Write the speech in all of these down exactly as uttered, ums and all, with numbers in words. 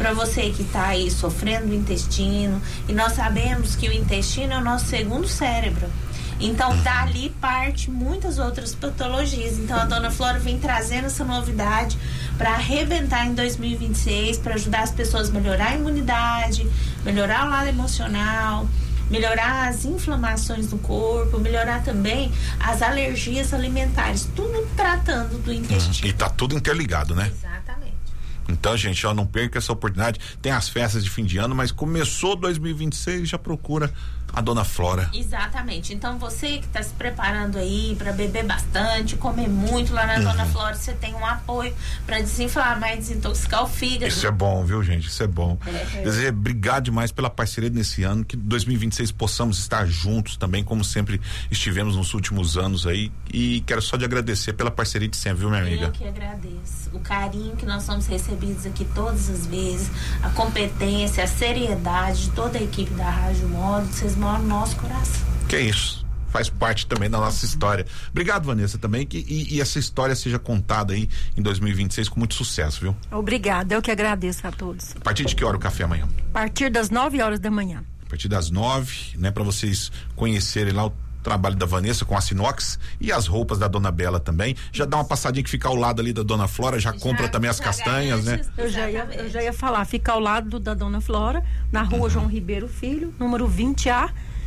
para você que está aí sofrendo do intestino, e nós sabemos que o intestino é o nosso segundo cérebro. Então, dali parte muitas outras patologias. Então, a Dona Flora vem trazendo essa novidade para arrebentar em dois mil e vinte e seis, para ajudar as pessoas a melhorar a imunidade, melhorar o lado emocional, melhorar as inflamações do corpo, melhorar também as alergias alimentares, tudo tratando do intestino. E tá tudo interligado, né? Exatamente. Então, gente, ó, não perca essa oportunidade. Tem as festas de fim de ano, mas começou dois mil e vinte e seis, já procura a Dona Flora. Exatamente. Então, você que está se preparando aí para beber bastante, comer muito lá na uhum. Dona Flora, você tem um apoio para desinflamar e desintoxicar o fígado. Isso é bom, viu, gente? Isso é bom. É. Dizer, obrigado demais pela parceria nesse ano, que dois mil e vinte e seis possamos estar juntos também, como sempre estivemos nos últimos anos aí. E quero só de agradecer pela parceria de sempre, viu, minha amiga? Eu que agradeço. O carinho que nós somos recebidos aqui todas as vezes, a competência, a seriedade de toda a equipe da Rádio Módulo, vocês moram no nosso coração. Que isso, faz parte também da nossa história. Obrigado, Vanessa, também, que, e, e essa história seja contada aí em dois mil e vinte e seis com muito sucesso, viu? Obrigada, eu que agradeço a todos. A partir de que hora o café amanhã? A partir das nove horas da manhã. A partir das nove, né, para vocês conhecerem lá o trabalho da Vanessa com a Sinox e as roupas da Dona Bela também. Já dá uma passadinha que fica ao lado ali da Dona Flora, já, já compra também as castanhas, né? Eu já, ia, eu já ia falar, fica ao lado da Dona Flora, na rua uhum. João Ribeiro Filho, número vinte A,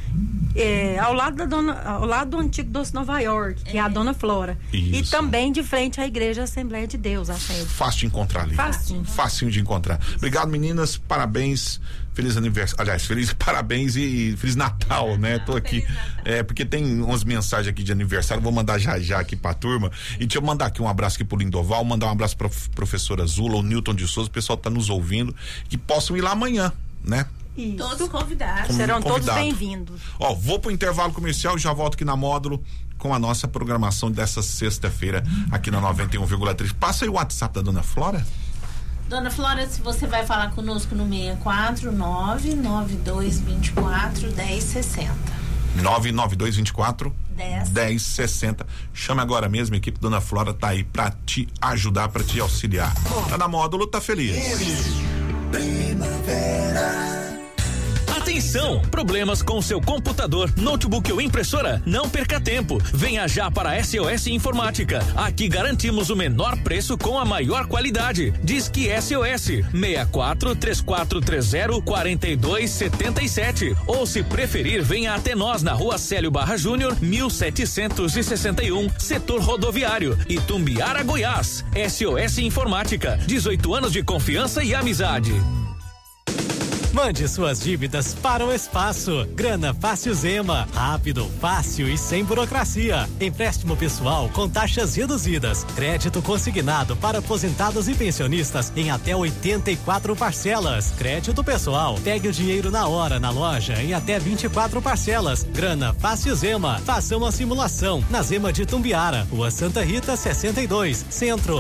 é, ao lado da Dona, ao lado do antigo Doce Nova York, que é, é a Dona Flora. Isso. E também de frente à Igreja Assembleia de Deus, a sede. Fácil de encontrar ali. Fácil. Facinho de encontrar. Obrigado, meninas, parabéns. Feliz aniversário, aliás, feliz parabéns e Feliz Natal, Natal né? Tô aqui, é, porque tem umas mensagens aqui de aniversário, vou mandar já já aqui pra turma, e deixa eu mandar aqui um abraço aqui pro Lindoval, mandar um abraço pra professora Zula, o Newton de Souza, o pessoal tá nos ouvindo, que possam ir lá amanhã, né? Isso. Todos convidados. Com, Serão convidado. todos bem-vindos. Ó, vou pro intervalo comercial, já volto aqui na Módulo com a nossa programação dessa sexta-feira aqui na noventa e um vírgula três. Passa aí o WhatsApp da Dona Flora. Dona Flora, se você vai falar conosco no seis quatro nove nove dois dois quatro um zero seis zero. nove nove dois dois quatro um zero seis zero. Chama agora mesmo, a equipe Dona Flora tá aí pra te ajudar, pra te auxiliar. Tá na Módulo, tá feliz. Primavera. Atenção! Problemas com seu computador, notebook ou impressora? Não perca tempo. Venha já para a S O S Informática. Aqui garantimos o menor preço com a maior qualidade. Disque S O S seis quatro três quatro três zero quatro dois sete sete. Ou se preferir, venha até nós na Rua Célio Barra Júnior, mil setecentos e sessenta e um, Setor Rodoviário, Itumbiara, Goiás. S O S Informática. dezoito anos de confiança e amizade. Mande suas dívidas para o espaço. Grana Fácil Zema. Rápido, fácil e sem burocracia. Empréstimo pessoal com taxas reduzidas. Crédito consignado para aposentados e pensionistas em até oitenta e quatro parcelas. Crédito pessoal. Pegue o dinheiro na hora na loja em até vinte e quatro parcelas. Grana Fácil Zema. Faça uma simulação na Zema de Itumbiara, Rua Santa Rita sessenta e dois, Centro.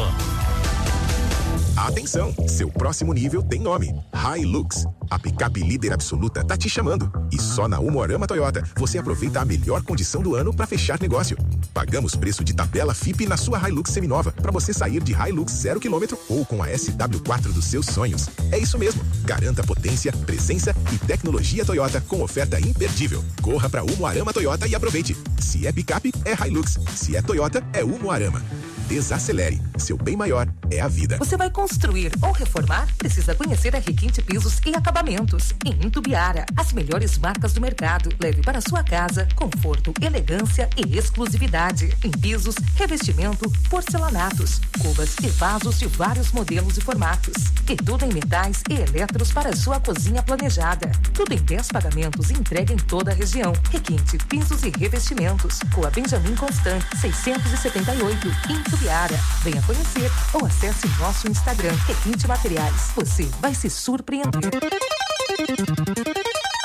Atenção, seu próximo nível tem nome, Hilux. A picape líder absoluta tá te chamando. E só na Umuarama Toyota você aproveita a melhor condição do ano para fechar negócio. Pagamos preço de tabela F I P na sua Hilux seminova para você sair de Hilux zero quilômetro ou com a S W quatro dos seus sonhos. É isso mesmo. Garanta potência, presença e tecnologia Toyota com oferta imperdível. Corra para Umuarama Toyota e aproveite. Se é picape, é Hilux. Se é Toyota, é Umuarama. Desacelere. Seu bem maior é a vida. Você vai construir ou reformar? Precisa conhecer a Requinte Pisos e Acabamentos. Em Itumbiara, as melhores marcas do mercado. Leve para sua casa conforto, elegância e exclusividade. Em pisos, revestimento, porcelanatos, cubas e vasos de vários modelos e formatos. E tudo em metais e eletros para a sua cozinha planejada. Tudo em dez pagamentos e entrega em toda a região. Requinte Pisos e Revestimentos. Rua Benjamin Constant, seiscentos e setenta e oito, em Itumbiara. Venha conhecer ou acesse nosso Instagram, Requinte Materiais. Você vai se surpreender.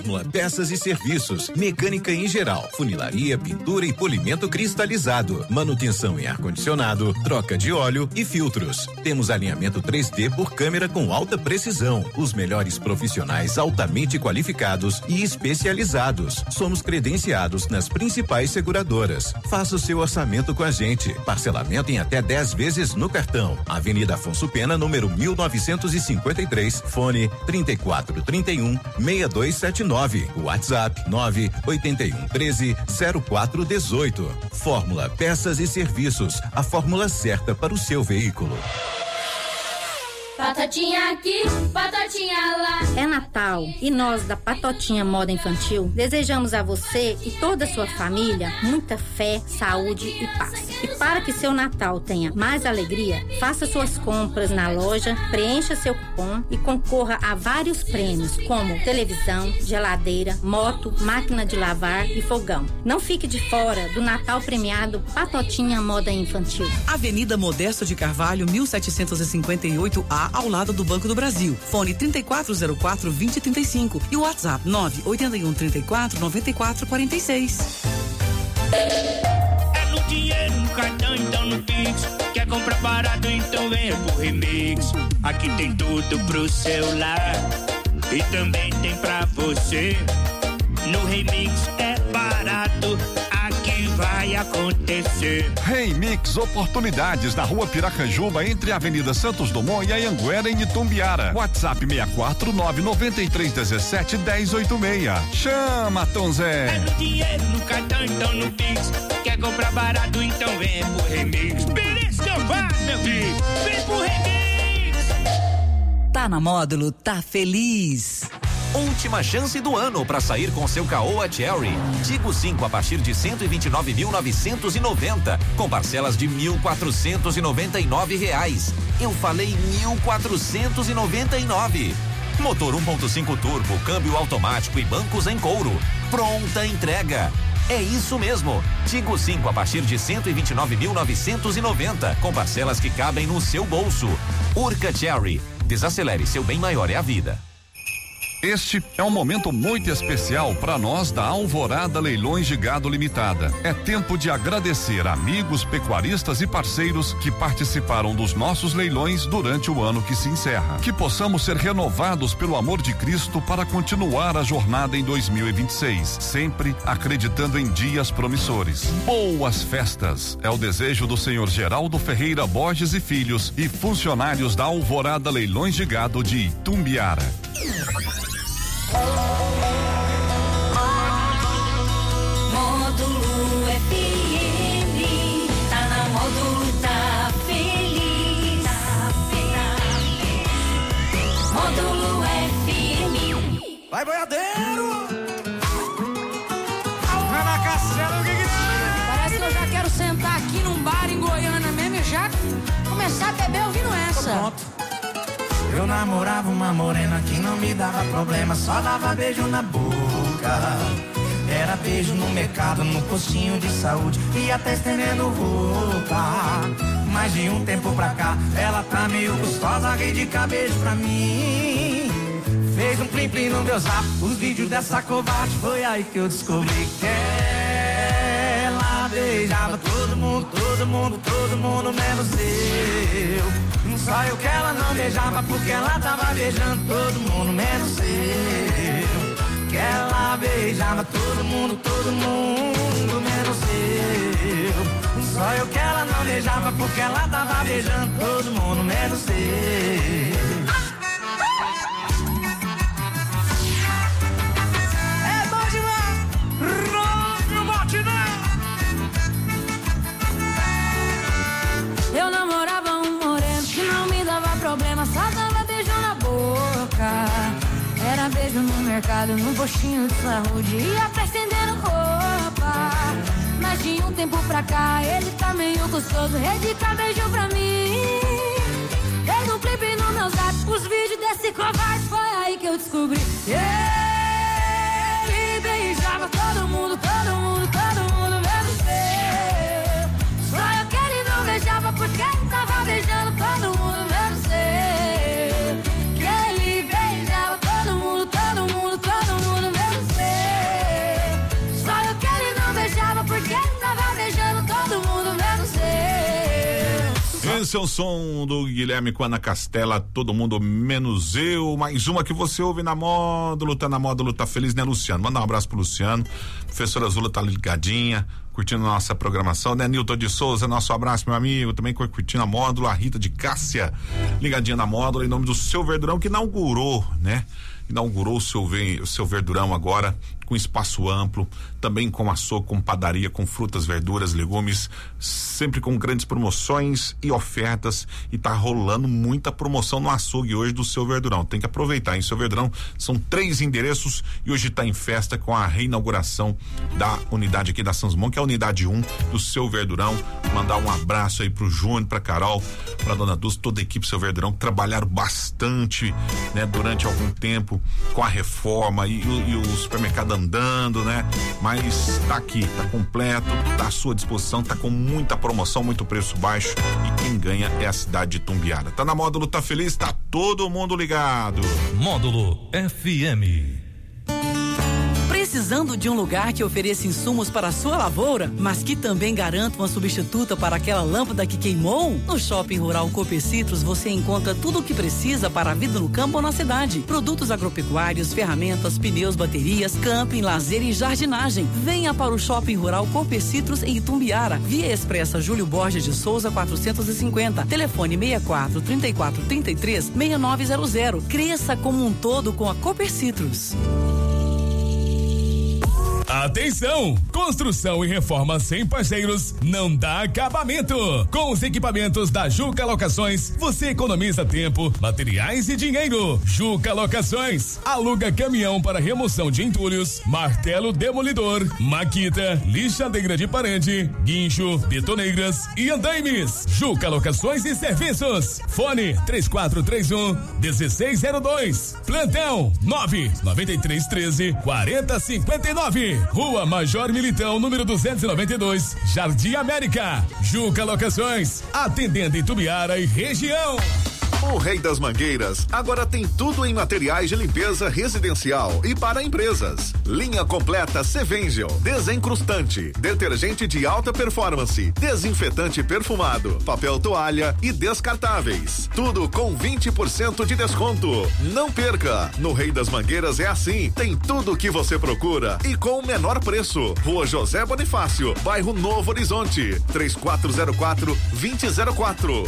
Fórmula Peças e Serviços, mecânica em geral, funilaria, pintura e polimento cristalizado, manutenção em ar-condicionado, troca de óleo e filtros. Temos alinhamento três D por câmera com alta precisão. Os melhores profissionais altamente qualificados e especializados. Somos credenciados nas principais seguradoras. Faça o seu orçamento com a gente. Parcelamento em até dez vezes no cartão. Avenida Afonso Pena, número mil novecentos e cinquenta e três, fone trinta e quatro, trinta e um, sessenta e dois setenta e nove. WhatsApp nove oito um, treze, zero quatro dezoito. Fórmula Peças e Serviços, a fórmula certa para o seu veículo. Patotinha aqui, patotinha lá. É Natal e nós da Patotinha Moda Infantil desejamos a você e toda a sua família muita fé, saúde e paz. E para que seu Natal tenha mais alegria, faça suas compras na loja, preencha seu cupom e concorra a vários prêmios como televisão, geladeira, moto, máquina de lavar e fogão. Não fique de fora do Natal premiado Patotinha Moda Infantil. Avenida Modesto de Carvalho, mil setecentos e cinquenta e oito A, ao lado do Banco do Brasil. Fone trinta e quatro zero quatro, vinte, trinta e cinco e o WhatsApp nove oito um, trinta e quatro, noventa e quatro, quarenta e seis. É no dinheiro, no cartão, então no Pix. Quer comprar barato, então venha pro Remix. Aqui tem tudo pro celular e também tem pra você. No Remix é barato, aqui vai acontecer. Remix Oportunidades na Rua Piracanjuba, entre a Avenida Santos Dumont e a Anhanguera, em Itumbiara. WhatsApp seis quatro nove nove três um sete, um zero oito seis. Chama, Tom Zé. É no dinheiro, no cartão, então no Pix. Quer comprar barato, então vem pro Remix. Beleza que eu faço, meu filho. Vem pro Remix. Tá na Módulo, tá feliz. Última chance do ano para sair com seu Caoa Cherry. Tigo cinco a partir de cento e vinte e nove mil novecentos e noventa, com parcelas de mil quatrocentos e noventa e nove reais. Eu falei mil quatrocentos e noventa e nove. Motor um ponto cinco turbo, câmbio automático e bancos em couro. Pronta entrega. É isso mesmo. Tigo cinco a partir de cento e vinte e nove mil novecentos e noventa, com parcelas que cabem no seu bolso. Urca Cherry. Desacelere, seu bem maior é a vida. Este é um momento muito especial para nós da Alvorada Leilões de Gado Limitada. É tempo de agradecer amigos, pecuaristas e parceiros que participaram dos nossos leilões durante o ano que se encerra. Que possamos ser renovados pelo amor de Cristo para continuar a jornada em dois mil e vinte e seis, sempre acreditando em dias promissores. Boas festas! É o desejo do senhor Geraldo Ferreira Borges e Filhos e funcionários da Alvorada Leilões de Gado de Itumbiara. Módulo F M, tá na Módulo, tá feliz. Tá feliz. Módulo F M. Vai, boiadeiro! Vai na cacela, o que que Parece que eu já quero sentar aqui num bar em Goiânia mesmo e já começar a beber ouvindo essa. Pronto. Eu namorava uma morena que não me dava problema, só dava beijo na boca. Era beijo no mercado, no postinho de saúde e até estendendo roupa. Mas de um tempo pra cá, ela tá meio gostosa, ri de cabeça pra mim. Fez um plim plim no meu zap, os vídeos dessa covarde, foi aí que eu descobri que ela beijava todo mundo, todo mundo, todo mundo, menos eu. Só eu que ela não beijava porque ela tava beijando todo mundo, menos eu. Que ela beijava todo mundo, todo mundo, menos eu. Só eu que ela não beijava porque ela tava beijando todo mundo, menos eu. É bom demais! Não bote não! Eu namorava um moreno que não me dava problema, só dava beijo na boca. Era beijo no mercado, no postinho de saúde e até estendendo roupa. Mas de um tempo pra cá, ele tá meio gostoso, dedica beijo pra mim. Fez um clipe no meu zap, os vídeos desse covarde, foi aí que eu descobri. Ele beijava todo mundo, todo mundo, todo mundo, menos eu. Só eu que ele não beijava porque ele tava beijando todo mundo, menos eu. Que ele beijava todo mundo, todo mundo, todo mundo, menos Esse é o som do Guilherme com Ana Castela, todo mundo menos eu. Mais uma que você ouve na Módulo, tá na Módulo, tá feliz, né, Luciano? Manda um abraço pro Luciano. Professora Azula tá ligadinha, curtindo a nossa programação, né? Nilton de Souza, nosso abraço, meu amigo, também curtindo a Módulo. A Rita de Cássia, ligadinha na Módulo, em nome do Seu Verdurão, que inaugurou, né? Inaugurou o seu, o seu Verdurão agora, com espaço amplo, também com açougue, com padaria, com frutas, verduras, legumes, sempre com grandes promoções e ofertas, e tá rolando muita promoção no açougue hoje do Seu Verdurão. Tem que aproveitar, em Seu Verdurão são três endereços e hoje tá em festa com a reinauguração da unidade aqui da Sansmon, que é a unidade um do Seu Verdurão. Mandar um abraço aí pro Júnior, pra Carol, pra Dona Dulce, toda a equipe Seu Verdurão, que trabalharam bastante, né, durante algum tempo com a reforma e, e o supermercado andando, né? Mas tá aqui, tá completo, tá à sua disposição, tá com muita promoção, muito preço baixo, e quem ganha é a cidade de Tumbiara. Tá na Módulo, tá feliz? Tá todo mundo ligado. Módulo F M. Precisando de um lugar que ofereça insumos para a sua lavoura, mas que também garanta uma substituta para aquela lâmpada que queimou? No Shopping Rural Cooper Citrus você encontra tudo o que precisa para a vida no campo ou na cidade. Produtos agropecuários, ferramentas, pneus, baterias, camping, lazer e jardinagem. Venha para o Shopping Rural Cooper Citrus em Itumbiara. Via Expressa Júlio Borges de Souza quatrocentos e cinquenta. Telefone seis quatro, três quatro, três três, seis nove zero zero. Cresça como um todo com a Cooper Citrus. Atenção! Construção e reforma sem parceiros não dá acabamento. Com os equipamentos da Juca Locações, você economiza tempo, materiais e dinheiro. Juca Locações, aluga caminhão para remoção de entulhos, martelo demolidor, maquita, lixadeira de parede, guincho, betoneiras e andaimes. Juca Locações e Serviços. Fone três quatro três um, um seis zero dois. Plantão nove nove três um três, quatro zero cinco nove. Rua Major Militão, número duzentos e noventa e dois, Jardim América. Juca Locações, atendendo em Itumbiara e região. O Rei das Mangueiras agora tem tudo em materiais de limpeza residencial e para empresas. Linha completa Sevengel, desencrustante, detergente de alta performance, desinfetante perfumado, papel toalha e descartáveis. Tudo com vinte por cento de desconto. Não perca! No Rei das Mangueiras é assim, tem tudo o que você procura e com o menor preço. Rua José Bonifácio, bairro Novo Horizonte, três quatro zero quatro, dois zero zero quatro.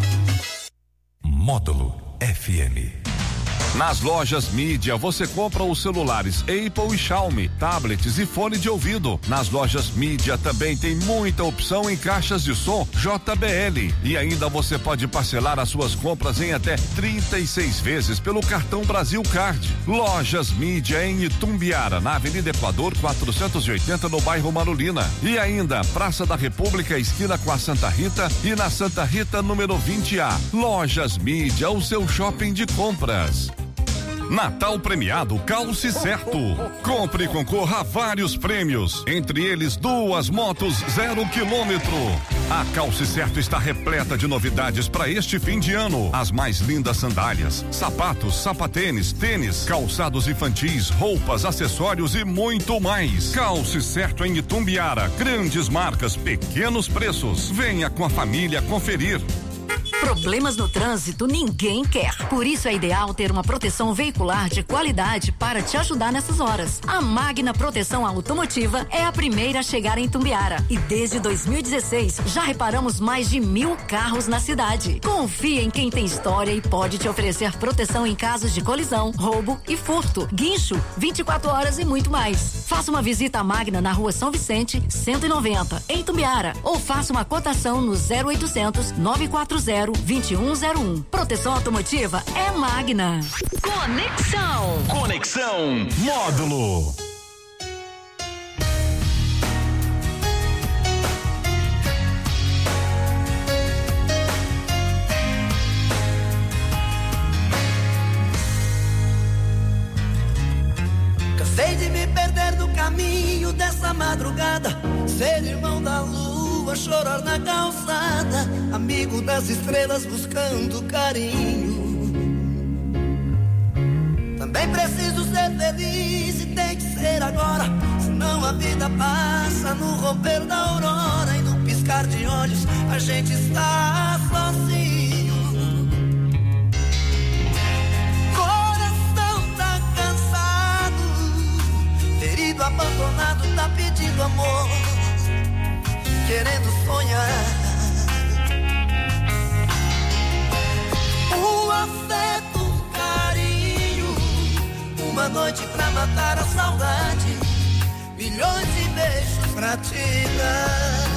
Módulo F M. Nas lojas Mídia você compra os celulares Apple e Xiaomi, tablets e fone de ouvido. Nas lojas Mídia também tem muita opção em caixas de som J B L. E ainda você pode parcelar as suas compras em até trinta e seis vezes pelo cartão Brasil Card. Lojas Mídia em Itumbiara, na Avenida Equador quatrocentos e oitenta, no bairro Marulina. E ainda Praça da República, esquina com a Santa Rita, e na Santa Rita número vinte A. Lojas Mídia, o seu shopping de compras. Natal premiado Calce Certo. Compre e concorra a vários prêmios, entre eles duas motos zero quilômetro. A Calce Certo está repleta de novidades para este fim de ano. As mais lindas sandálias, sapatos, sapatênis, tênis, calçados infantis, roupas, acessórios e muito mais. Calce Certo em Itumbiara. Grandes marcas, pequenos preços. Venha com a família conferir. Problemas no trânsito ninguém quer. Por isso é ideal ter uma proteção veicular de qualidade para te ajudar nessas horas. A Magna Proteção Automotiva é a primeira a chegar em Tumbiara e desde dois mil e dezesseis já reparamos mais de mil carros na cidade. Confie em quem tem história e pode te oferecer proteção em casos de colisão, roubo e furto, guincho, vinte e quatro horas e muito mais. Faça uma visita à Magna na Rua São Vicente, cento e noventa, em Tumbiara, ou faça uma cotação no zero oitocentos, nove quatro zero, dois um zero um. Proteção automotiva é Magna. Conexão. Conexão Módulo. Cansei de me perder no caminho dessa madrugada, ser irmão da lua, chorar na calçada, amigo das estrelas buscando carinho. Também preciso ser feliz e tem que ser agora, senão a vida passa no romper da aurora e no piscar piscar de olhos, a gente está sozinho. Coração tá cansado, ferido, abandonado, tá pedindo amor, querendo sonhar. O afeto, um carinho, uma noite pra matar a saudade, milhões de beijos pra te dar.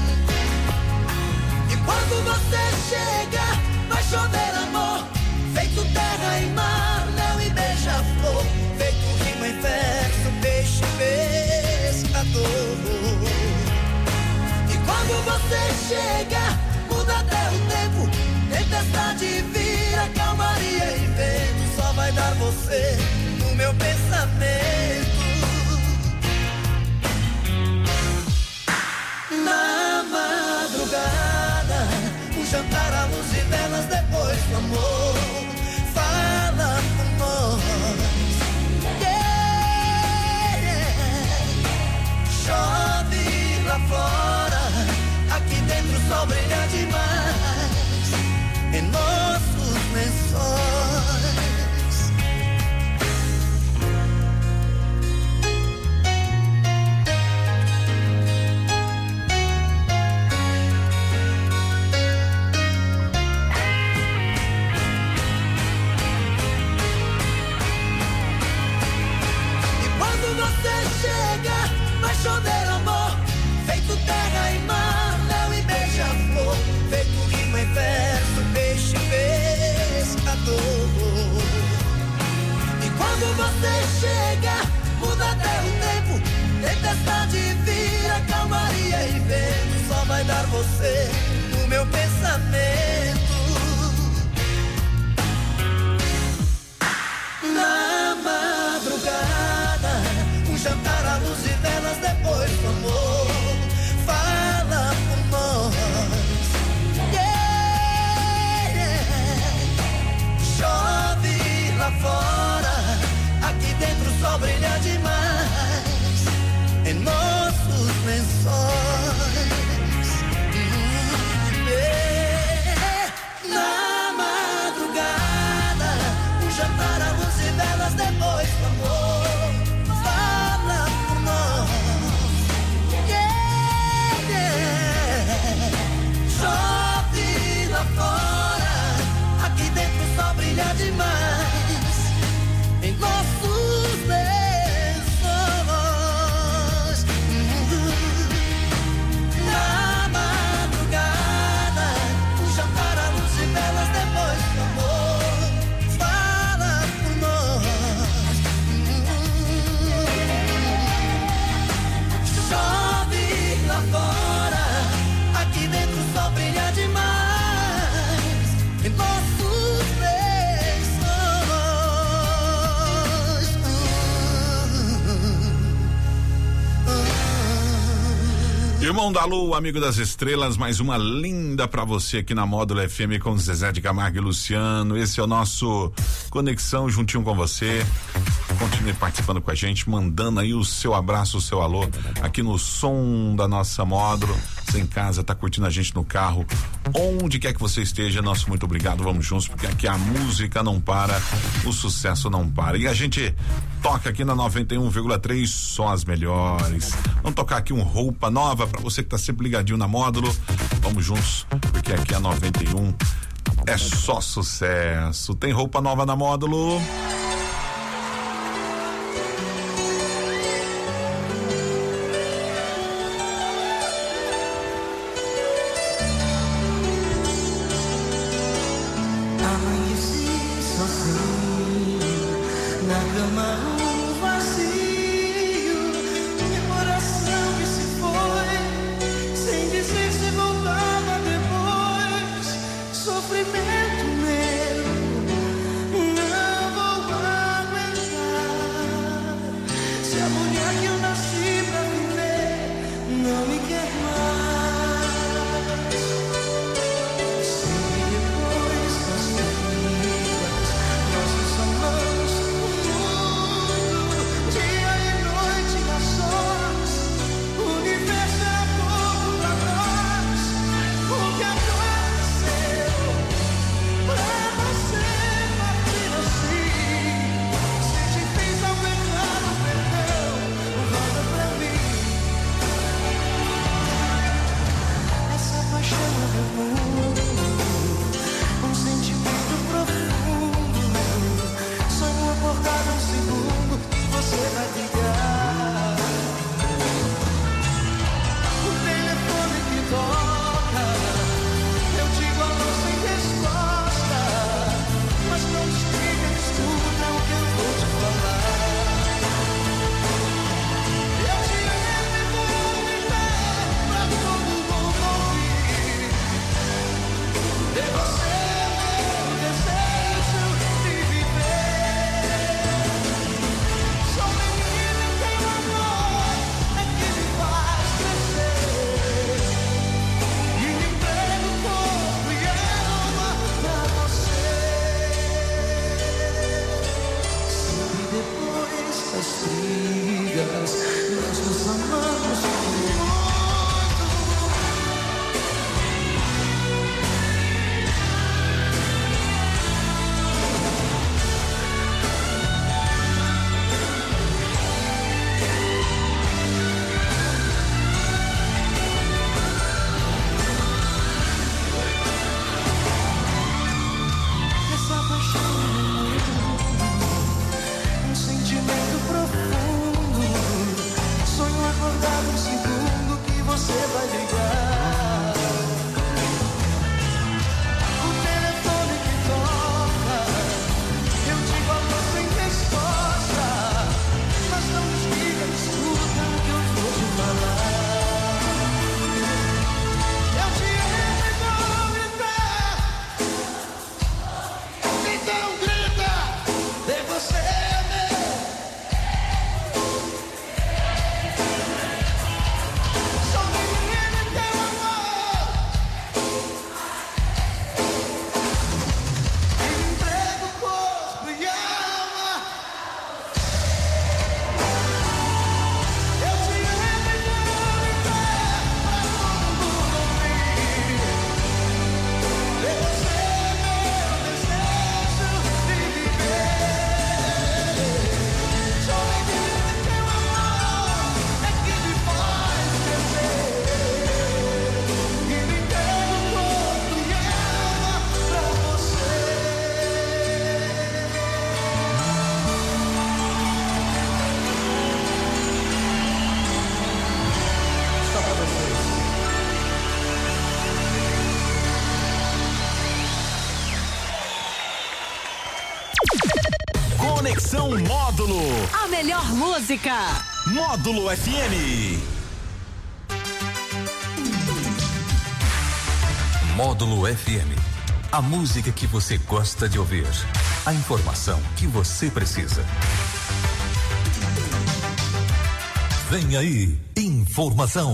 E quando você chega, vai chover amor, feito terra e mar, mel e beija-flor, feito rima e verso, peixe pescador. E quando você chega, muda até o tempo, tempestade vira calmaria e vento, só vai dar você no meu pensamento. Na madrugada, um jantar à luz e velas, depois do amor, fala por nós. Yeah. Chove lá fora, aqui dentro o sol brilha demais em nossos lençóis. Chega, vai chover amor, feito terra e mar, mel e beija-flor, feito rima e verso, peixe pescador. E quando você chega, muda até o tempo, tempestade vira calmaria e vento, só vai dar você no meu pensamento. Na madrugada, jantar à luz e velas, depois do amor, fala por nós. Yeah. Chove lá fora, aqui dentro o sol brilha demais em nossos lençóis. Yeah. Na madrugada, um jantar à luz e velas, depois do amor, chove lá fora, aqui dentro o sol brilha demais em nossos lençóis. Na madrugada, um jantar à luz e velas, depois do amor, fala por nós. Chove lá fora, aqui dentro o sol brilha demais em nossos lençóis. Irmão da Lua, amigo das estrelas, mais uma linda pra você aqui na Módulo F M com Zezé de Camargo e Luciano. Esse é o nosso Conexão juntinho com você. Continue participando com a gente, mandando aí o seu abraço, o seu alô aqui no som da nossa Módulo. Você em casa, tá curtindo a gente no carro, onde quer que você esteja, nosso muito obrigado, vamos juntos, porque aqui a música não para, o sucesso não para. E a gente toca aqui na noventa e um vírgula três, só as melhores. Vamos tocar aqui um Roupa Nova pra você que tá sempre ligadinho na Módulo. Vamos juntos, porque aqui a noventa e um é só sucesso. Tem Roupa Nova na Módulo. Depois das feridas, nossos amores, o mundo ligar. O telefone que toca, eu digo alô sem resposta, mas não desliga, escuta o que eu vou te falar. Eu te amo e vou gritar pra todo mundo ouvir. De você meu desejo de viver. Sou menino e tenho amor, é que me faz crescer. E me entrego corpo e alma pra você. Se depois das brigas nós nos amamos muito. Essa paixão é um sentimento profundo. Sonho acordado um segundo que você vai ligar. O telefone que toca, eu digo alô sem resposta, mas não desliga, escuta o que eu vou te falar. Eu te amo e vou gritar. Então grita, de você meu. Sou menino e teu amor, e me entrego corpo e alma. Eu te amo e vou gritar pra todo mundo ouvir. De você meu desejo de viver. Sou menino e teu amor, é que me faz crescer. E me entrego corpo e alma pra você. Só pra vocês. Conexão Módulo. A melhor música. Módulo F M. Módulo F M. A música que você gosta de ouvir. A informação que você precisa. Vem aí, informação.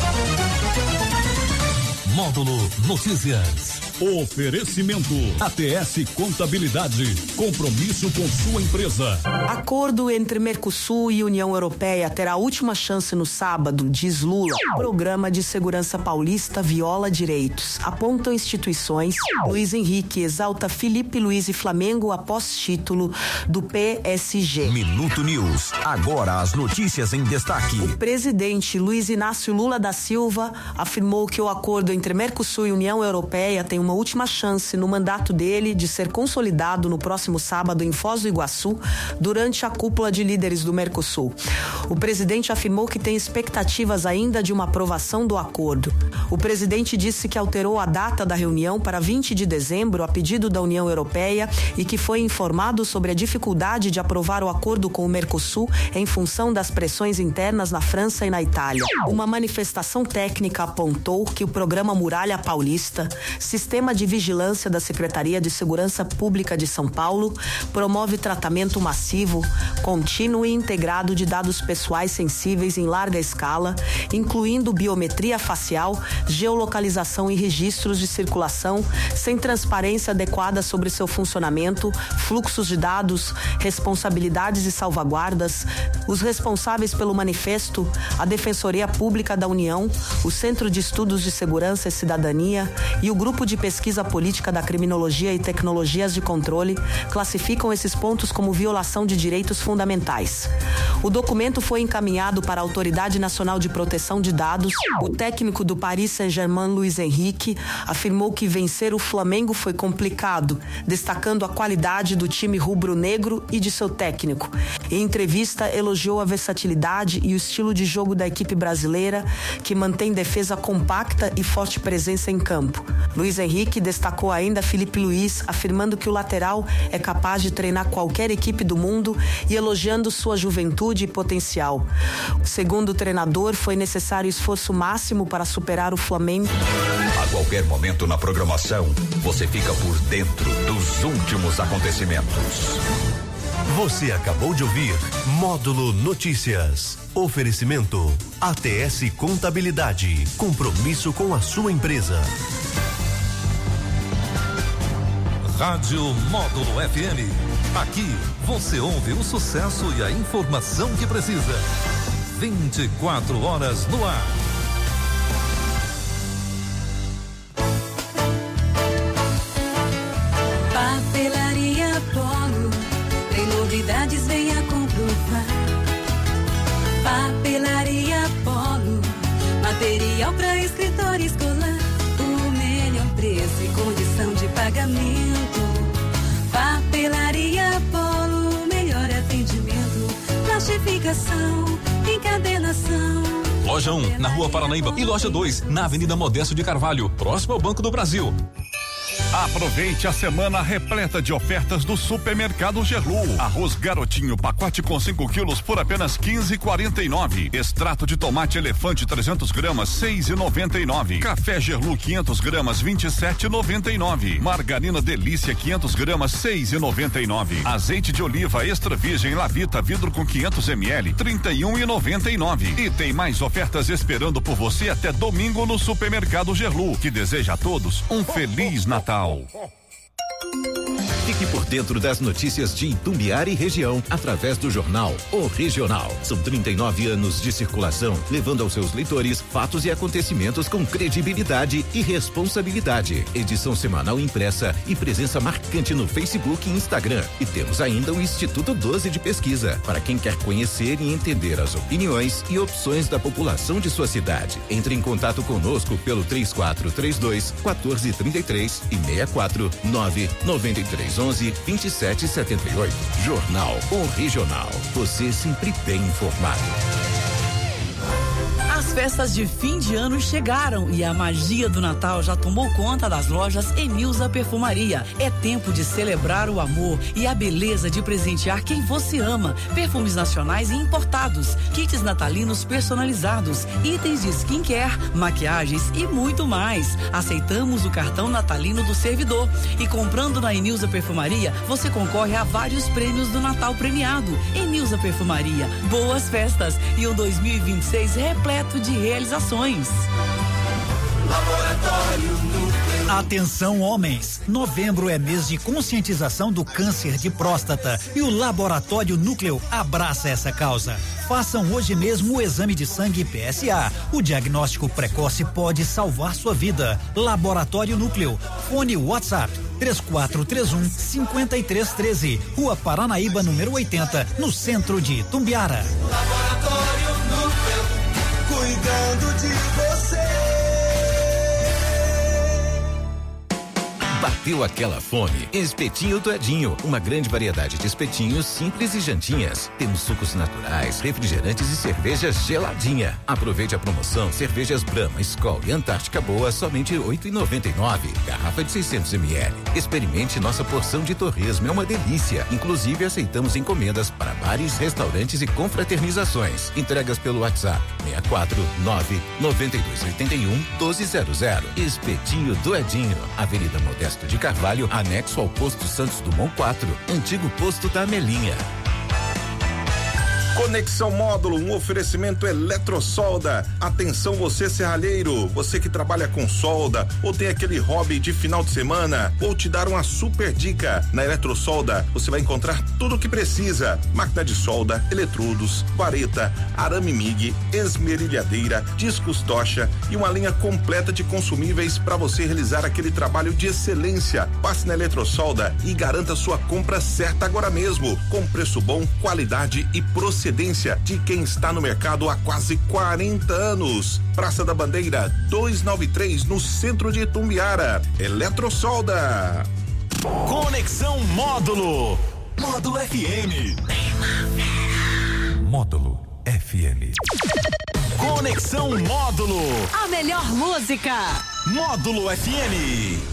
Módulo Notícias. Oferecimento A T S Contabilidade. Compromisso com sua empresa. Acordo entre Mercosul e União Europeia terá a última chance no sábado, diz Lula. Programa de Segurança Paulista viola direitos. Apontam instituições. Luiz Henrique exalta Felipe Luiz e Flamengo após título do P S G. Minuto News. Agora as notícias em destaque. O presidente Luiz Inácio Lula da Silva afirmou que o acordo entre Mercosul e União Europeia tem uma última chance no mandato dele de ser consolidado no próximo sábado em Foz do Iguaçu, durante a cúpula de líderes do Mercosul. O presidente afirmou que tem expectativas ainda de uma aprovação do acordo. O presidente disse que alterou a data da reunião para vinte de dezembro a pedido da União Europeia e que foi informado sobre a dificuldade de aprovar o acordo com o Mercosul em função das pressões internas na França e na Itália. Uma manifestação técnica apontou que o programa Muralha Paulista, sistema de vigilância da Secretaria de Segurança Pública de São Paulo, promove tratamento massivo, contínuo e integrado de dados pessoais sensíveis em larga escala, incluindo biometria facial, geolocalização e registros de circulação, sem transparência adequada sobre seu funcionamento, fluxos de dados, responsabilidades e salvaguardas. Os responsáveis pelo manifesto, a Defensoria Pública da União, o Centro de Estudos de Segurança e Cidadania e o Grupo de Pesquisa Política da Criminologia e Tecnologias de Controle classificam esses pontos como violação de direitos fundamentais. O documento foi encaminhado para a Autoridade Nacional de Proteção de Dados. O técnico do Paris Saint-Germain, Luiz Henrique, afirmou que vencer o Flamengo foi complicado, destacando a qualidade do time rubro-negro e de seu técnico. Em entrevista, elogiou a versatilidade e o estilo de jogo da equipe brasileira, que mantém defesa compacta e forte presença em campo. Luiz Henrique destacou ainda Felipe Luiz, afirmando que o lateral é capaz de treinar qualquer equipe do mundo e elogiando sua juventude e potencial. Segundo o treinador, foi necessário esforço máximo para superar o Flamengo. A qualquer momento na programação, você fica por dentro dos últimos acontecimentos. Você acabou de ouvir Módulo Notícias. Oferecimento A T S Contabilidade. Compromisso com a sua empresa. Rádio Módulo F M. Aqui você ouve o sucesso e a informação que precisa. vinte e quatro horas no ar. Papelaria Polo, tem novidades, venha comprovar. Papelaria Polo, material para escritório escolar, o melhor preço e condição de pagamento. Papelaria Polo, melhor atendimento, plastificação, encadenação. Loja um, na Rua Paranaíba, e Loja dois, na Avenida Modesto de Carvalho, próximo ao Banco do Brasil. Aproveite a semana repleta de ofertas do Supermercado Gerlu. Arroz Garotinho, pacote com cinco quilos por apenas quinze e quarenta e nove. Extrato de tomate elefante trezentos gramas, seis e noventa e nove. Café Gerlu quinhentos gramas, vinte e sete e noventa e nove. Margarina Delícia quinhentos gramas, seis e noventa e nove. Azeite de oliva extra virgem Lavita vidro com quinhentos mililitros, trinta e um e noventa e nove. E tem mais ofertas esperando por você até domingo no Supermercado Gerlu, que deseja a todos um feliz Natal. Fique por dentro das notícias de Itumbiara e região através do jornal O Regional. São trinta e nove anos de circulação, levando aos seus leitores fatos e acontecimentos com credibilidade e responsabilidade. Edição semanal impressa e presença marcante no Facebook e Instagram. E temos ainda o Instituto doze de Pesquisa, para quem quer conhecer e entender as opiniões e opções da população de sua cidade. Entre em contato conosco pelo três quatro três dois, quatorze trinta e três e seis quatro nove nove três onze, vinte e sete setenta e oito. Jornal O Regional. Você sempre bem informado. As festas de fim de ano chegaram e a magia do Natal já tomou conta das lojas Enilza Perfumaria. É tempo de celebrar o amor e a beleza de presentear quem você ama. Perfumes nacionais e importados, kits natalinos personalizados, itens de skincare, maquiagens e muito mais. Aceitamos o cartão natalino do servidor e comprando na Enilza Perfumaria, você concorre a vários prêmios do Natal premiado. Enilza Perfumaria, boas festas e um dois mil e vinte e seis repleto de realizações. Laboratório Núcleo. Atenção, homens! Novembro é mês de conscientização do câncer de próstata e o Laboratório Núcleo abraça essa causa. Façam hoje mesmo o exame de sangue P S A. O diagnóstico precoce pode salvar sua vida. Laboratório Núcleo. Fone WhatsApp três quatro três um, cinco três um três. Rua Paranaíba, número oitenta, no centro de Itumbiara. Laboratório Núcleo, cuidando de você. Bateu aquela fome? Espetinho do Edinho, uma grande variedade de espetinhos simples e jantinhas. Temos sucos naturais, refrigerantes e cervejas geladinha. Aproveite a promoção: cervejas Brahma, Skol e Antártica Boa, somente oito e noventa e nove. Garrafa de seiscentos mililitros. Experimente nossa porção de torresmo, é uma delícia. Inclusive aceitamos encomendas para bares, restaurantes e confraternizações. Entregas pelo WhatsApp seis quatro nove, nove dois oito um, um dois zero zero. Espetinho do Edinho, Avenida Modesto de Carvalho, anexo ao posto Santos Dumont quatro, antigo posto da Amelinha. Conexão Módulo, um oferecimento Eletrosolda. Atenção você serralheiro, você que trabalha com solda ou tem aquele hobby de final de semana, vou te dar uma super dica. Na Eletrosolda você vai encontrar tudo o que precisa: máquina de solda, eletrodos, vareta, arame mig, esmerilhadeira, discos tocha e uma linha completa de consumíveis para você realizar aquele trabalho de excelência. Passe na Eletrosolda e garanta sua compra certa agora mesmo, com preço bom, qualidade e procedência de quem está no mercado há quase quarenta anos. Praça da Bandeira duzentos e noventa e três, no centro de Itumbiara. Eletrosolda. Conexão Módulo. Módulo F M. Módulo F M. Conexão Módulo. A melhor música. Módulo F M.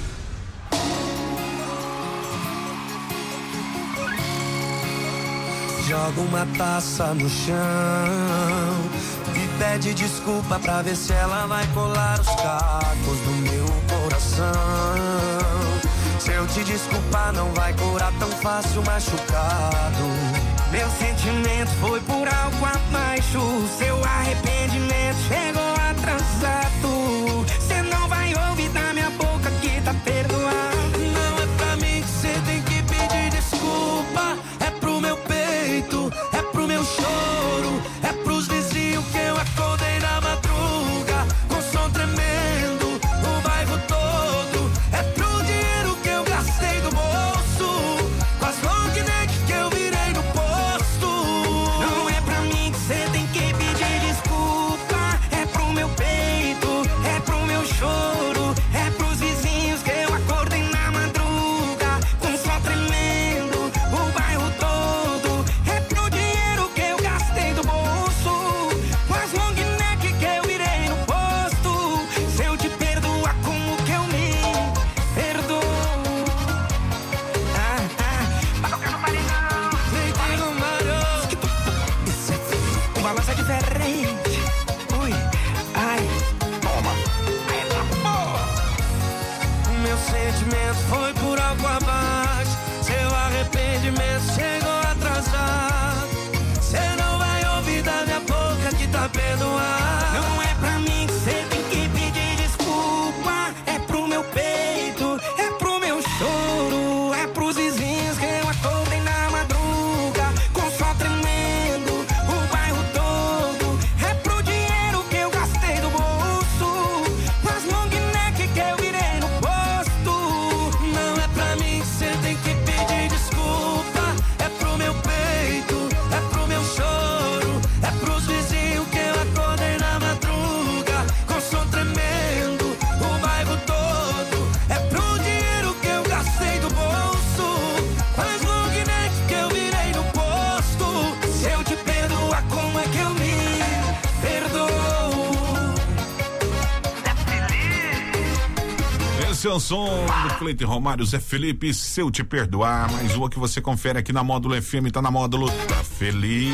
Joga uma taça no chão e pede desculpa pra ver se ela vai colar os cacos do meu coração. Se eu te desculpar, não vai curar tão fácil machucado. Meu sentimento foi por algo abaixo. Seu arrependimento chegou atrasado. Cê não vai ouvir da minha boca que tá perdoado. Não é pra mim que cê tem que pedir desculpa. É pro meu peito, é pro meu choro, é pros vizinhos que eu acordei na madruga com som tremendo, o bairro todo. É pro dinheiro que eu gastei do bolso, com as long neck que eu virei no posto. Não é pra mim que cê tem que pedir desculpa. É pro meu peito, é pro meu choro, é pros vizinhos que eu acordei na madruga com som tremendo, o bairro todo. É pro dinheiro que eu gastei do bolso, com as long neck que eu virei no posto. Se eu te perdoar, como que eu me perdoo? Ah, ah, pra tocar no paredão, deitei no marão. O balanço é diferente. Ui, ai, toma. Ai, tá. Meu sentimento foi por algo abaixo. Seu arrependimento chegou atrasado. Cê não vai ouvir da minha boca que tá perdoado. Não é pra mim que cê tem que pedir desculpa. É pro meu peito, é pro meu choro, é pros vizinhos que eu acordei na madruga com som tremendo, o bairro todo. É pro dinheiro que eu gastei do bolso, com as long neck que eu virei no posto. Não é pra mim que cê tem que pedir desculpa. É pro meu peito, é pro meu choro, é pros vizinhos que eu acordei na madruga com som tremendo, o bairro todo. É pro dinheiro que eu gastei do bolso, com as long neck que eu virei no posto. Se eu te perdoar, como é que eu me perdoo? Esse é o som do Cleiton Romário, Zé Felipe, Se Eu Te Perdoar. Mais uma que você confere aqui na Módulo F M, tá na Módulo, tá feliz.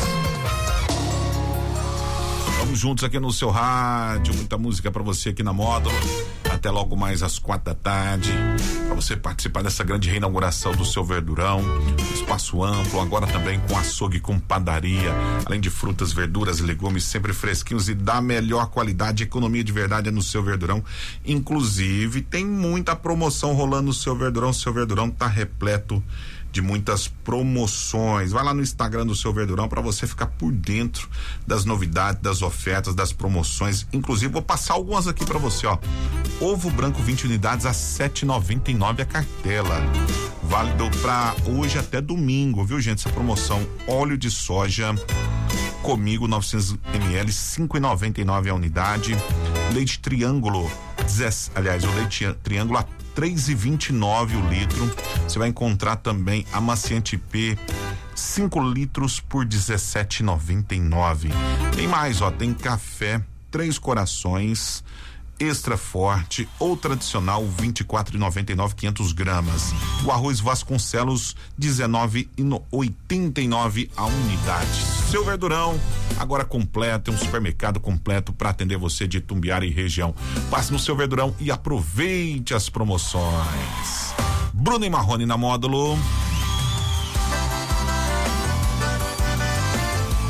Vamos juntos aqui no seu rádio, muita música pra você aqui na Módulo. Até logo mais às quatro da tarde, para você participar dessa grande reinauguração do seu Verdurão. Espaço amplo, agora também com açougue, com padaria, além de frutas, verduras e legumes sempre fresquinhos e da melhor qualidade. Economia de verdade é no seu Verdurão. Inclusive, tem muita promoção rolando no seu Verdurão. O seu Verdurão tá repleto de muitas promoções. Vai lá no Instagram do seu Verdurão para você ficar por dentro das novidades, das ofertas, das promoções. Inclusive, vou passar algumas aqui para você, ó. Ovo branco vinte unidades a sete e noventa e nove a cartela. Válido para hoje até domingo, viu, gente? Essa promoção. Óleo de soja Comigo novecentos mililitros, cinco e noventa e nove a unidade. Leite Triângulo, dez, aliás, o leite Triângulo a três e vinte e nove o litro. Você vai encontrar também amaciante P cinco litros por dezessete e noventa e nove. Tem mais, ó, tem café Três Corações extra forte ou tradicional vinte e quatro e noventa e nove, quinhentos gramas. O arroz Vasconcelos dezenove e oitenta e nove a unidade. Seu Verdurão agora completo, é um supermercado completo para atender você de Itumbiara e região. Passe no Seu Verdurão e aproveite as promoções. Bruno e Marrone na Módulo.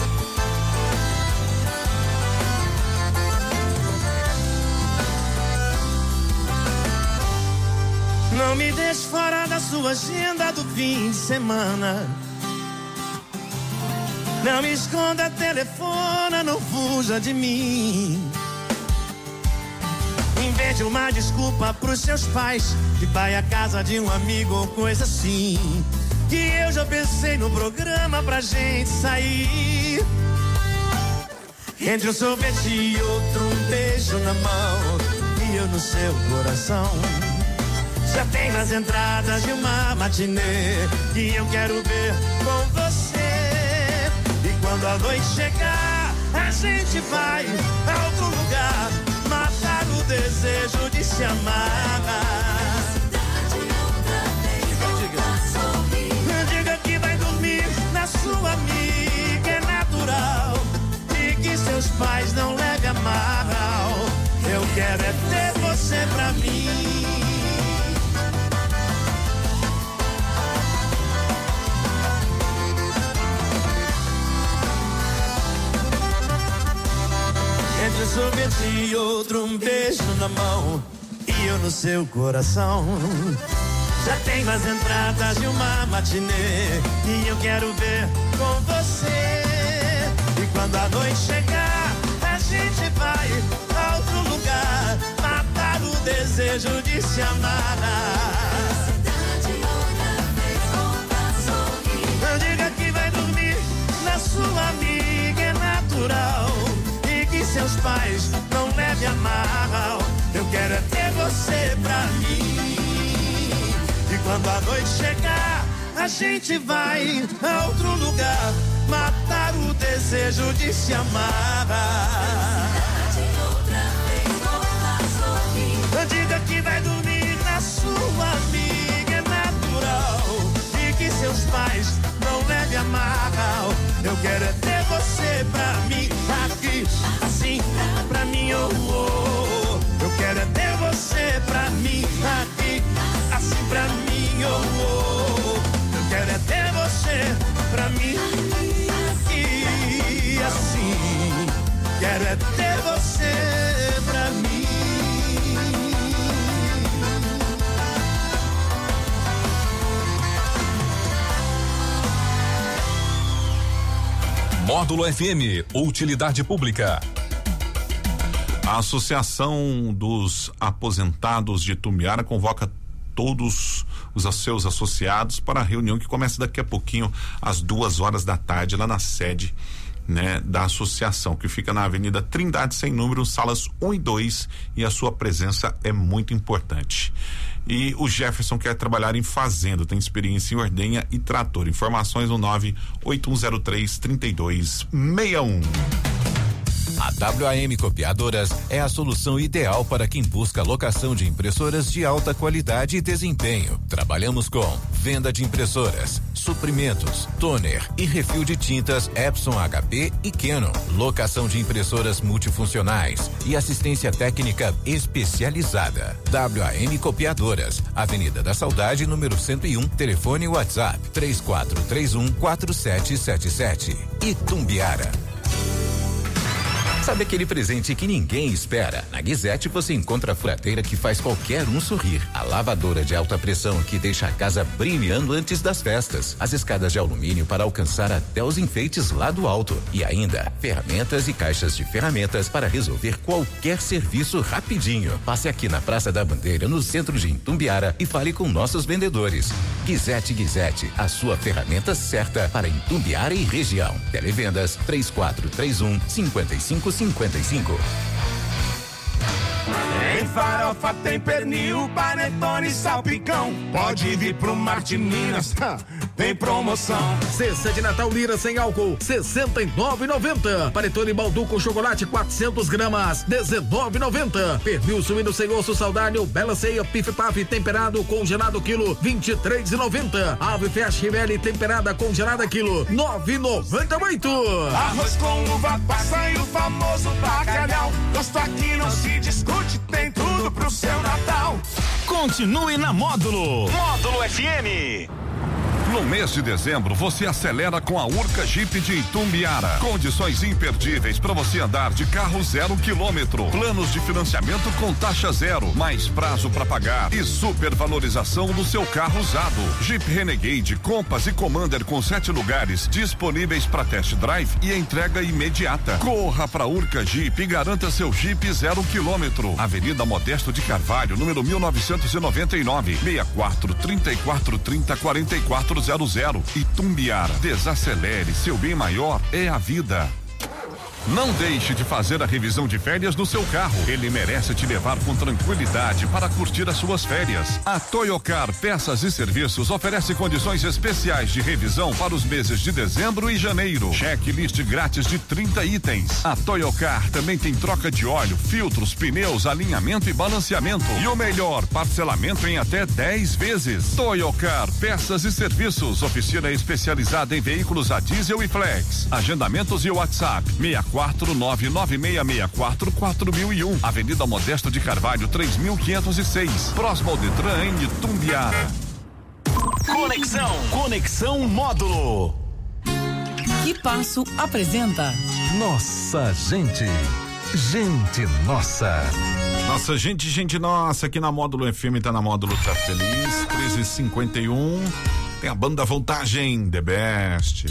deixe fora da sua agenda do fim de semana. Não me esconda, telefona, não fuja de mim. Invente uma desculpa pros seus pais, que vai à casa de um amigo ou coisa assim. Que eu já pensei no programa pra gente sair. Entre um sorvete e outro, um beijo na mão, e eu no seu coração. Já tem nas entradas de uma matinê que eu quero ver com você. E quando a noite chegar, a gente vai a outro lugar, matar o desejo de se amar. Diga que vai dormir na sua amiga, é natural. E que seus pais não levem a mal. Eu quero é ter você pra mim. Entre um sorvete e outro, um beijo na mão, e eu no seu coração. Já tenho as entradas de uma matinê, e eu quero ver com você. E quando a noite chegar, a gente vai a outro lugar, matar o desejo de se amar. Não diga que vai dormir na sua amiga, é natural. Que seus pais não levem a mal. Eu quero é ter você pra mim. E quando a noite chegar, a gente vai a outro lugar, matar o desejo de se amar. Não diga que vai dormir na sua amiga, é natural. E que seus pais não levem a mal. Eu quero é ter você pra mim, aqui, assim, pra mim, oh, oh. Eu quero é ter você pra mim, aqui, assim, pra mim, oh, oh. Eu quero é ter você pra mim, aqui, assim. Quero é ter você pra mim. Módulo F M, utilidade pública. A Associação dos Aposentados de Itumbiara convoca todos os seus associados para a reunião que começa daqui a pouquinho, às duas horas da tarde, lá na sede, né, da associação, que fica na Avenida Trindade Sem Número, salas um e dois, e a sua presença é muito importante. E o Jefferson quer trabalhar em fazenda, tem experiência em ordenha e trator. Informações no nove oito um zero três, três dois seis um. A W A M Copiadoras é a solução ideal para quem busca locação de impressoras de alta qualidade e desempenho. Trabalhamos com venda de impressoras, suprimentos, toner e refil de tintas Epson H P e Canon, locação de impressoras multifuncionais e assistência técnica especializada. W A M Copiadoras, Avenida da Saudade, número cento e um, telefone e WhatsApp três quatro três um, quatro sete sete sete. Itumbiara. Sabe aquele presente que ninguém espera? Na Guizete você encontra a furadeira que faz qualquer um sorrir, a lavadora de alta pressão que deixa a casa brilhando antes das festas, as escadas de alumínio para alcançar até os enfeites lá do alto e ainda ferramentas e caixas de ferramentas para resolver qualquer serviço rapidinho. Passe aqui na Praça da Bandeira, no centro de Itumbiara, e fale com nossos vendedores. Guizete Guizete, a sua ferramenta certa para Itumbiara e região. Televendas três quatro três um, cinco cinco cinquenta e cinco. Tem farofa, tem pernil, panetone, salpicão. Pode vir pro Marte Minas, tem promoção. Cesta de Natal Lira sem álcool, sessenta e nove e noventa. Panetone Balduco chocolate quatrocentos gramas, dezenove e noventa. Pernil suíno sem osso saudável, Bela Ceia, Pif Paf temperado congelado quilo, vinte e três e noventa. Ave Fiat Rivelli temperada congelada quilo, nove e noventa e oito. Arroz com uva passa e o famoso bacalhau. Gosto aqui não se discute, tem tudo pro seu Natal. Continue na Módulo. Módulo F M. No mês de dezembro, você acelera com a Urca Jeep de Itumbiara. Condições imperdíveis para você andar de carro zero quilômetro. Planos de financiamento com taxa zero, mais prazo para pagar e supervalorização do seu carro usado. Jeep Renegade, Compass e Commander com sete lugares disponíveis para test drive e entrega imediata. Corra para Urca Jeep e garanta seu Jeep zero quilômetro. Avenida Modesto de Carvalho, número mil novecentos e noventa e nove, sessenta e quatro, trinta e quatro, trinta, quarenta e quatro zero zero. Itumbiara. Desacelere, seu bem maior é a vida. Não deixe de fazer a revisão de férias do seu carro. Ele merece te levar com tranquilidade para curtir as suas férias. A Toyocar Peças e Serviços oferece condições especiais de revisão para os meses de dezembro e janeiro. Checklist grátis de trinta itens. A Toyocar também tem troca de óleo, filtros, pneus, alinhamento e balanceamento. E o melhor, parcelamento em até dez vezes. Toyocar Peças e Serviços, oficina especializada em veículos a diesel e flex. Agendamentos e WhatsApp seis quatro nove nove seis seis quatro quatro mil e um, Avenida Modesto de Carvalho três mil quinhentos e seis, próximo ao Detran em Itumbiara. Conexão, Conexão Módulo. Que Passo apresenta Nossa Gente, Gente Nossa. Nossa gente, gente nossa, aqui na Módulo F M, tá na Módulo Tá Feliz, treze e cinquenta e um, tem a banda Voltagem, The Best.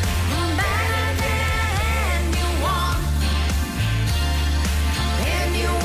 And you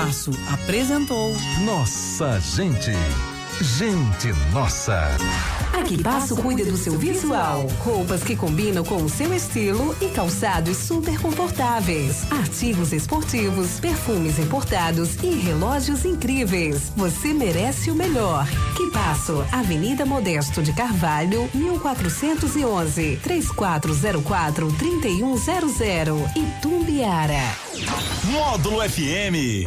Passo apresentou Nossa Gente. Gente nossa. Aqui Passo cuida do seu visual. Roupas que combinam com o seu estilo e calçados super confortáveis. Artigos esportivos, perfumes importados e relógios incríveis. Você merece o melhor. Que Passo, Avenida Modesto de Carvalho, mil quatrocentos e onze, três quatro zero quatro, três um zero zero, Itumbiara. Módulo F M.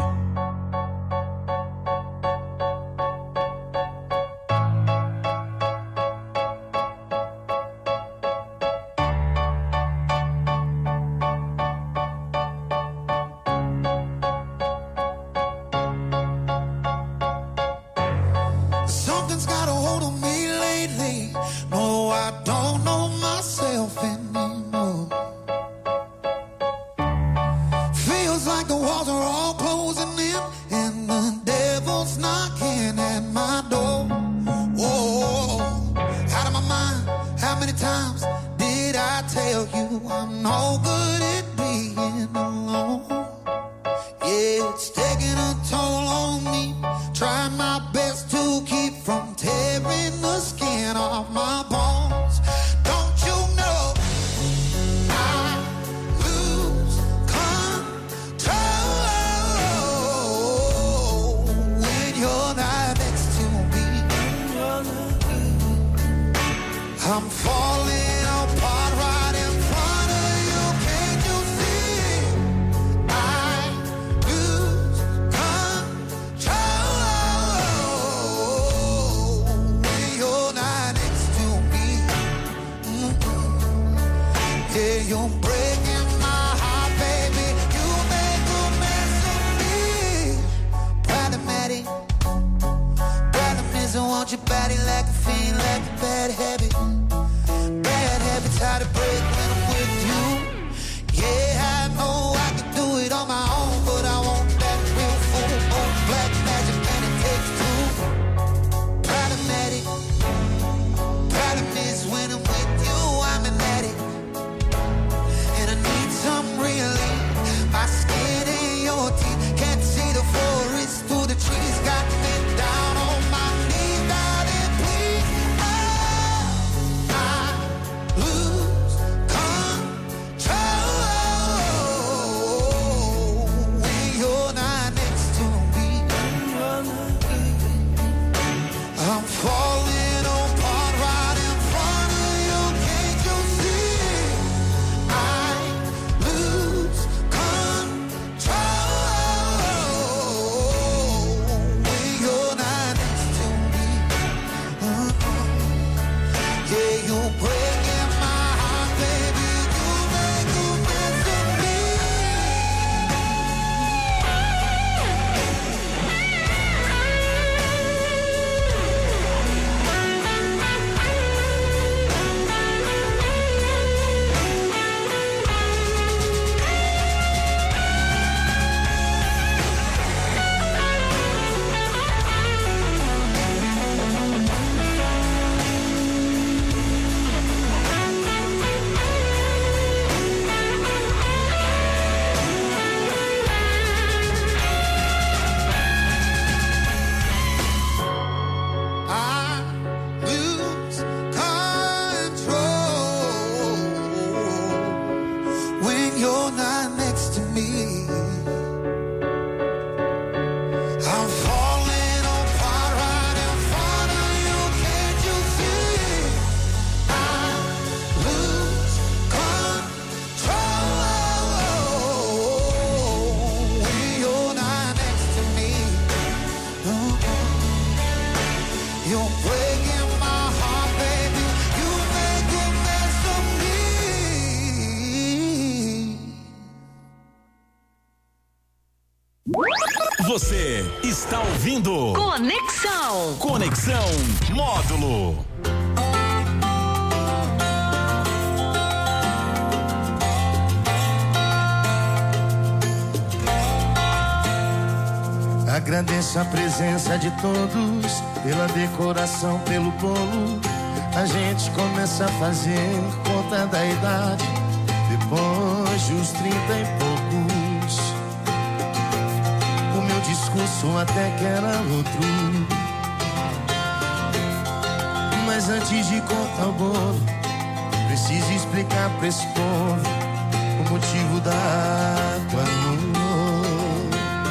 Você está ouvindo Conexão. Conexão Módulo. Agradeço a presença de todos, pela decoração, pelo bolo. A gente começa a fazer conta da idade, depois dos trinta e poucos. O meu discurso até que era outro. Mas antes de contar o bolo, preciso explicar pra esse povo o motivo da água no olho.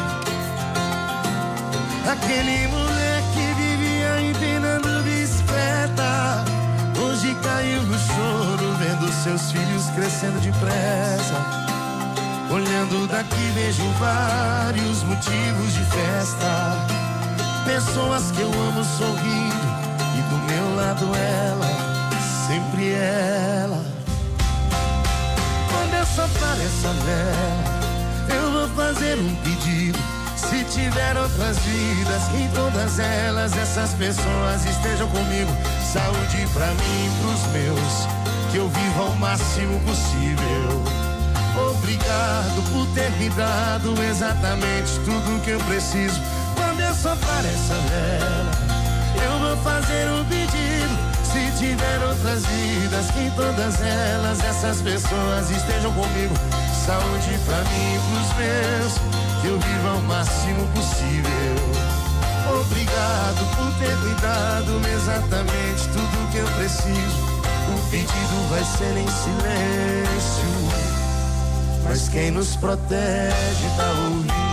Aquele moleque vivia empinando bicicleta, hoje caiu no choro vendo seus filhos crescendo depressa. Olhando daqui vejo vários motivos de festa, pessoas que eu amo sorrindo e do meu lado ela, sempre ela. Quando eu soprar essa vela, eu vou fazer um pedido. Se tiver outras vidas, que em todas elas essas pessoas estejam comigo. Saúde pra mim e pros meus, que eu viva ao máximo possível. Obrigado por ter me dado exatamente tudo que eu preciso. Quando eu soprar essa vela, eu vou fazer um pedido. Se tiver outras vidas, que em todas elas essas pessoas estejam comigo. Saúde pra mim e pros meus, que eu viva ao máximo possível. Obrigado por ter me dado exatamente tudo que eu preciso. O pedido vai ser em silêncio, mas quem nos protege tá ouvindo.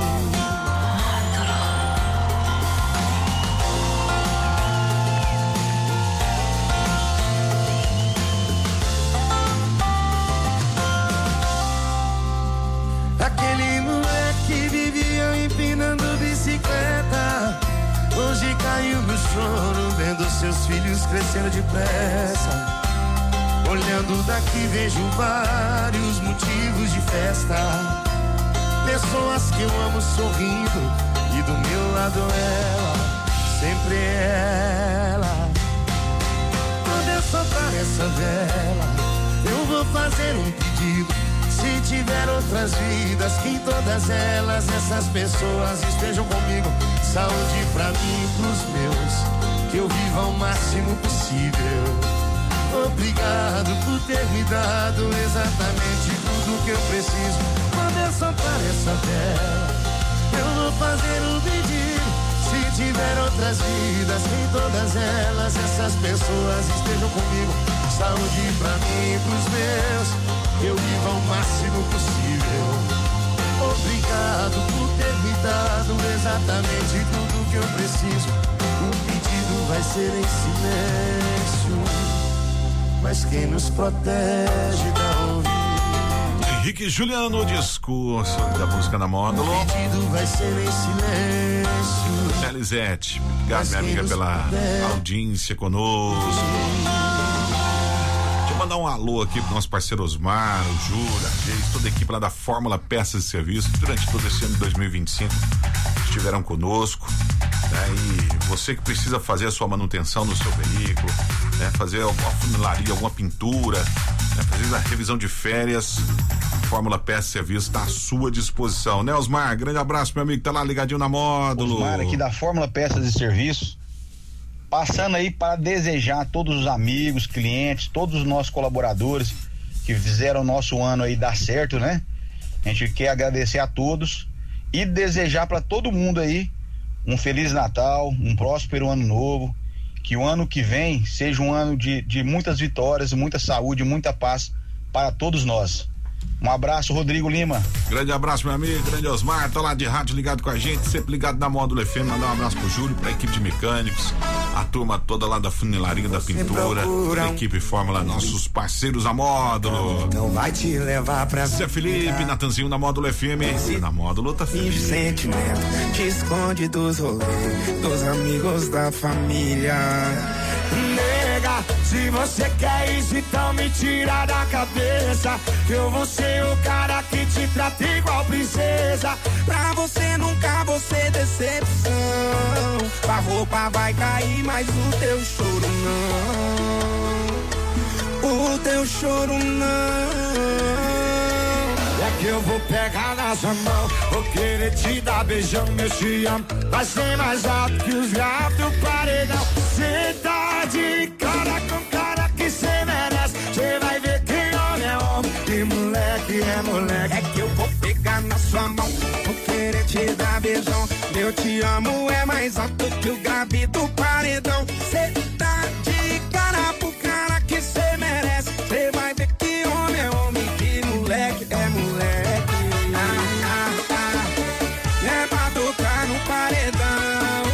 Aquele moleque vivia empinando bicicleta, hoje caiu no choro vendo seus filhos crescendo depressa. Olhando daqui vejo vários motivos de festa, pessoas que eu amo sorrindo e do meu lado ela, sempre ela. Quando eu soprar essa vela, eu vou fazer um pedido. Se tiver outras vidas, que em todas elas essas pessoas estejam comigo. Saúde pra mim e pros meus, que eu viva ao máximo possível. Obrigado por ter me dado exatamente tudo que eu preciso. Quando eu soprar essa vela, eu vou fazer um pedido. Se tiver outras vidas, que em todas elas essas pessoas estejam comigo. Saúde pra mim e pros meus, que eu viva ao máximo possível. Obrigado por ter me dado exatamente tudo que eu preciso. O pedido vai ser em silêncio, mas quem nos protege tá ouvindo. Henrique Juliano, o discurso da música na Módulo. O pedido vai ser em silêncio. Elisete, obrigado, minha amiga, pela protege. Audiência conosco. Deixa eu mandar um alô aqui pro nosso parceiro Osmar, o Jura, toda a equipe lá da Fórmula Peças e Serviços, durante todo esse ano de dois mil e vinte e cinco, estiveram conosco. Né, e você que precisa fazer a sua manutenção no seu veículo, né, fazer alguma funilaria, alguma pintura, né, fazer a revisão de férias, Fórmula Peças e Serviços está à sua disposição, né, Osmar? Grande abraço, meu amigo, tá lá ligadinho na Módulo. Osmar aqui da Fórmula Peças e Serviços, passando aí para desejar a todos os amigos, clientes, todos os nossos colaboradores que fizeram o nosso ano aí dar certo, né? A gente quer agradecer a todos e desejar para todo mundo aí um Feliz Natal, um próspero ano novo, que o ano que vem seja um ano de, de muitas vitórias, muita saúde, muita paz para todos nós. Um abraço, Rodrigo Lima. Grande abraço, meu amigo, grande Osmar, tá lá de rádio ligado com a gente, sempre ligado na Módulo F M. Mandar um abraço pro Júlio, pra equipe de mecânicos, a turma toda lá da funilaria, da pintura, da equipe Fórmula, nossos parceiros da Módulo. Então vai te levar pra Zé Felipe, Natanzinho na Módulo F M. E na Módulo tá feliz. Sentimento te esconde dos rolês, dos amigos da família. Nega, se você quer isso, então me tira da cabeça, que eu vou ser o cara que te trata igual princesa. Pra você nunca vou ser decepção. A roupa vai cair, mas o teu choro não. O teu choro não. É que eu vou pegar na sua mão, vou querer te dar beijão, eu te amo. Vai ser mais alto que os gatos do paredão. Cê tá de cara com cara que cê merece. Cê vai ver que homem é homem e moleque é moleque. É que eu vou pegar na sua mão, vou querer te dar beijão. amo é mais alto que o grave do paredão. Cê tá de cara pro cara que cê merece. Cê vai ver que homem é homem, que moleque é moleque. Ah, ah, ah. É pra tocar no paredão.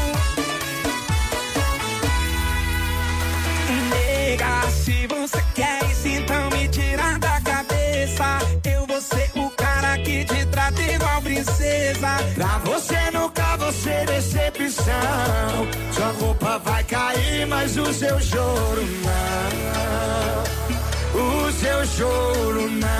Nega, se você quer isso, então me tira da cabeça. Eu vou ser o cara que te trata igual princesa. Pra você nunca vou ser decepção. Sua roupa vai cair, mas o seu choro não. O seu choro não.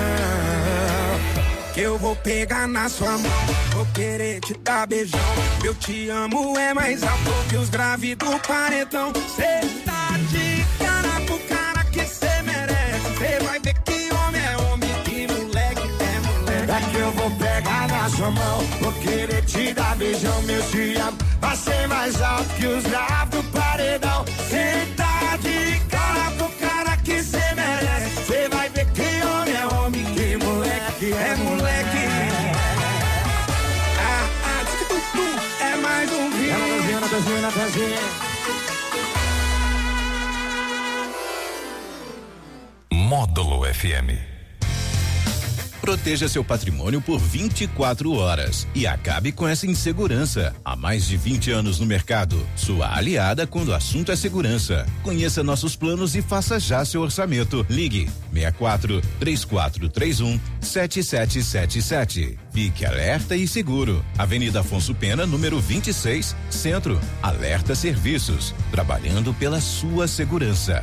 Que eu vou pegar na sua mão, vou querer te dar beijão. Eu te amo é mais alto que os graves do paredão. Cê tá de cara pro cara que cê merece. Cê vai ver que homem é homem, que moleque é moleque. É que eu vou pegar na sua mão, vou querer te dar beijão. Meu te amo vai ser mais alto que os graves do paredão. Cê tá de cara pro cara que cê merece. Cê vai ver que homem é homem, que moleque é moleque. Ah, ah, diz que tu, tu é mais um vídeo. Natazinha, Natazinha, Módulo F M. Proteja seu patrimônio por vinte e quatro horas e acabe com essa insegurança. Há mais de vinte anos no mercado, sua aliada quando o assunto é segurança. Conheça nossos planos e faça já seu orçamento. Ligue seis quatro três quatro três um sete sete sete sete. Fique alerta e seguro. Avenida Afonso Pena, número vinte e seis, Centro. Alerta Serviços, trabalhando pela sua segurança.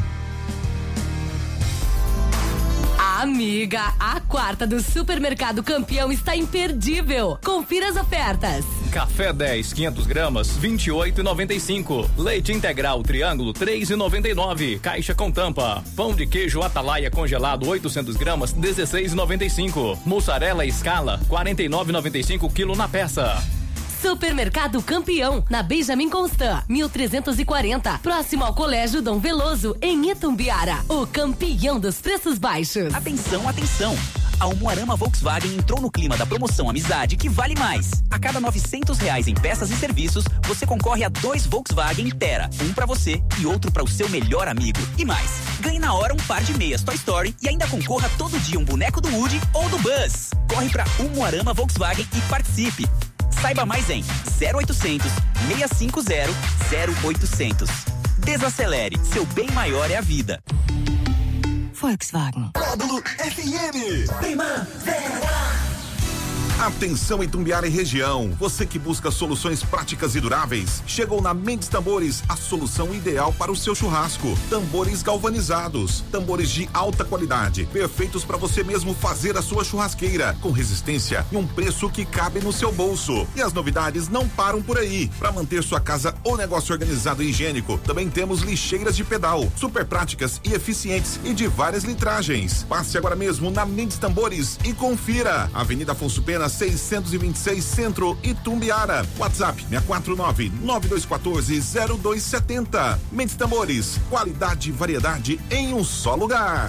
Amiga, a quarta do Supermercado Campeão está imperdível. Confira as ofertas. Café dez, quinhentos gramas, vinte e oito e noventa e cinco. Leite integral Triângulo, três e noventa e nove. Caixa com tampa. Pão de queijo Atalaia congelado, oitocentos gramas, dezesseis e noventa e cinco. Mussarela Escala, quarenta e nove e noventa e cinco quilo na peça. Supermercado Campeão, na Benjamin Constant, mil trezentos e quarenta, próximo ao Colégio Dom Veloso, em Itumbiara. O campeão dos preços baixos. Atenção, atenção! A Umuarama Volkswagen entrou no clima da promoção Amizade que vale mais. A cada novecentos reais em peças e serviços, você concorre a dois Volkswagen Tera, um pra você e outro para o seu melhor amigo. E mais, ganhe na hora um par de meias Toy Story e ainda concorra todo dia um boneco do Woody ou do Buzz. Corre pra Umuarama Volkswagen e participe. Saiba mais em zero oitocentos, seiscentos e cinquenta, zero oitocentos. Desacelere, seu bem maior é a vida. Volkswagen. Módulo F M. Primavera. Atenção Itumbiara e região, você que busca soluções práticas e duráveis, chegou na Mendes Tambores a solução ideal para o seu churrasco. Tambores galvanizados, tambores de alta qualidade, perfeitos para você mesmo fazer a sua churrasqueira, com resistência e um preço que cabe no seu bolso. E as novidades não param por aí. Para manter sua casa ou negócio organizado e higiênico, também temos lixeiras de pedal, super práticas e eficientes e de várias litragens. Passe agora mesmo na Mendes Tambores e confira. Avenida Afonso Pena seiscentos e vinte e seis, Centro, Itumbiara. WhatsApp seis quatro nove, nove dois um quatro, zero dois sete zero. Mendes Tambores, qualidade e variedade em um só lugar.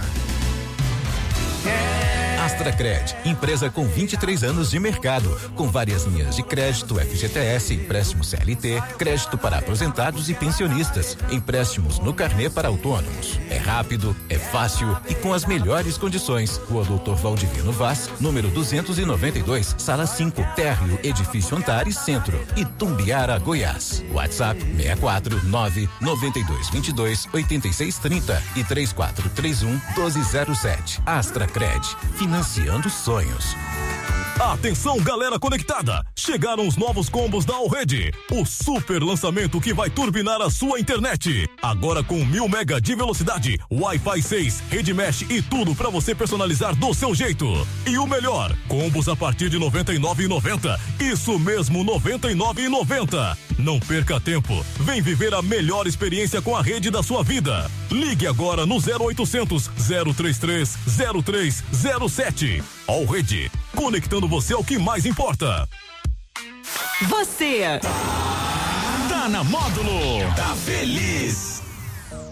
Astracred, empresa com vinte e três anos de mercado, com várias linhas de crédito, F G T S, empréstimo C L T, crédito para aposentados e pensionistas, empréstimos no carnê para autônomos. É rápido, é fácil e com as melhores condições. Rua Doutor Valdivino Vaz, número duzentos e noventa e dois, sala cinco, térreo, edifício Antares, Centro, Itumbiara, Goiás. WhatsApp seis quatro nove, nove dois dois dois, oito seis três zero e três quatro três um, um dois zero sete. Astracred, financiando sonhos. Atenção, galera conectada! Chegaram os novos combos da Allrede, o super lançamento que vai turbinar a sua internet. Agora com mil mega de velocidade, Wi-Fi seis, rede mesh e tudo para você personalizar do seu jeito. E o melhor, combos a partir de noventa e nove reais e noventa centavos. Isso mesmo, noventa e nove reais e noventa centavos. Não perca tempo, vem viver a melhor experiência com a rede da sua vida. Ligue agora no zero oitocentos, zero trinta e três, zero três zero sete. Allrede, conectando você ao que mais importa. Você tá na Módulo. Tá feliz.